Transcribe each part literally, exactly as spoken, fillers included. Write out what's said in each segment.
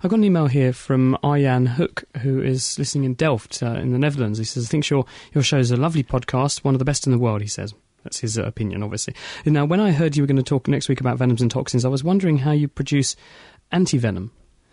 I've got an email here from Arjan Hoek, who is listening in Delft uh, in the Netherlands. He says, I think your, your show is a lovely podcast, one of the best in the world, he says. That's his uh, opinion, obviously. Now, when I heard you were going to talk next week about venoms and toxins, I was wondering how you produce antivenom.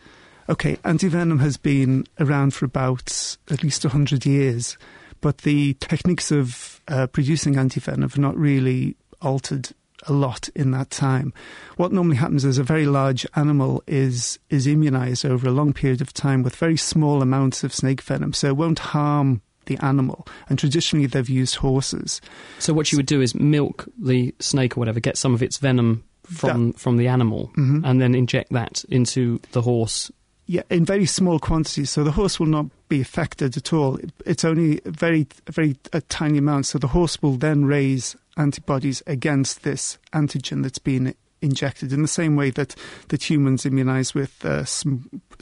OK, antivenom has been around for about at least one hundred years, but the techniques of uh, producing antivenom have not really altered a lot in that time. What normally happens is a very large animal is is immunised over a long period of time with very small amounts of snake venom, so it won't harm the animal. And traditionally they've used horses. So what you would do is milk the snake or whatever, get some of its venom from, that, from the animal, mm-hmm. and then inject that into the horse. Yeah, in very small quantities, so the horse will not be affected at all. It's only a very, very a tiny amount, so the horse will then raise antibodies against this antigen that's been injected, in the same way that, that humans immunised with uh, sm-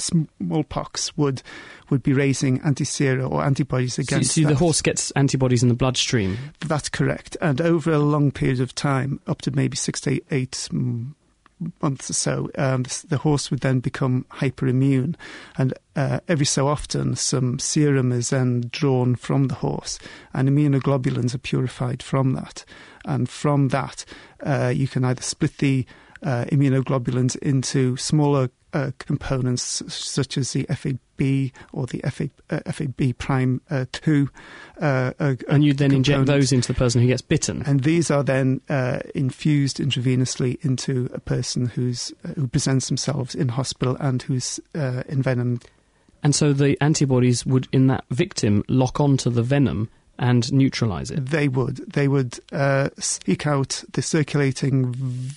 smallpox would would be raising antisera or antibodies against so, so that. the horse gets antibodies in the bloodstream? That's correct. And over a long period of time, up to maybe six to eight mm, months or so, um, the, the horse would then become hyperimmune, and uh, every so often some serum is then drawn from the horse, and immunoglobulins are purified from that, and from that uh, you can either split the uh, immunoglobulins into smaller uh, components such as the F A B or the F A, uh, F A B prime uh, two. Uh, uh, and you then inject those into the person who gets bitten. And these are then uh, infused intravenously into a person who's uh, who presents themselves in hospital and who's uh, envenomed. And so the antibodies would, in that victim, lock onto the venom and neutralise it? They would. They would uh, seek out the circulating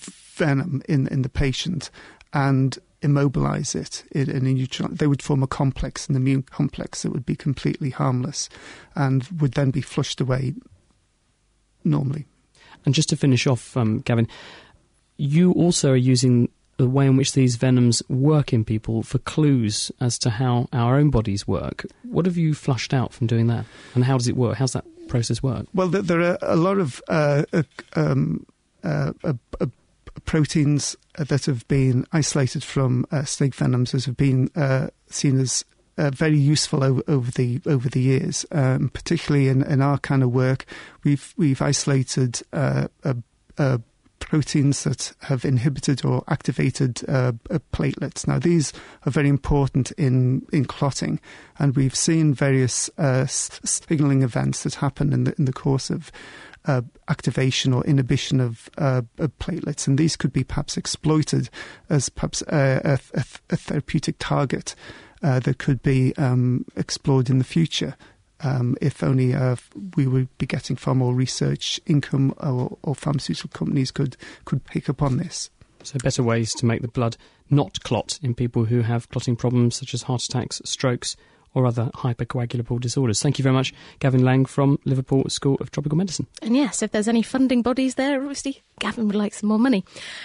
venom in, in the patient and immobilise it in, in a neutral. They would form a complex, an immune complex that would be completely harmless and would then be flushed away normally. And just to finish off, um, Gavin, you also are using the way in which these venoms work in people for clues as to how our own bodies work. What have you flushed out from doing that? And how does it work? How's that process work? Well, there are a lot of uh, um, uh, uh, uh, proteins that have been isolated from uh, snake venoms that have been uh, seen as uh, very useful over, over the over the years. Um, particularly in, in our kind of work, we've we've isolated uh, a, a proteins that have inhibited or activated uh, uh, platelets. Now, these are very important in, in clotting, and we've seen various uh, signalling events that happen in the in the course of uh, activation or inhibition of, uh, of platelets, and these could be perhaps exploited as perhaps a, a, a therapeutic target uh, that could be um, explored in the future. Um, if only uh, we would be getting far more research income, or, or pharmaceutical companies could, could pick up on this. So better ways to make the blood not clot in people who have clotting problems such as heart attacks, strokes or other hypercoagulable disorders. Thank you very much, Gavin Lang from Liverpool School of Tropical Medicine. And yes, if there's any funding bodies there, obviously Gavin would like some more money.